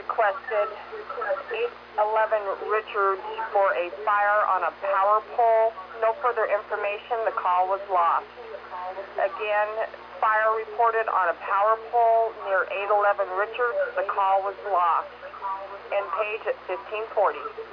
requested 811 Richards for a fire on a power pole. No further information. The call was lost. Again, fire reported on a power pole near 811 Richards. The call was lost. End page at 1540.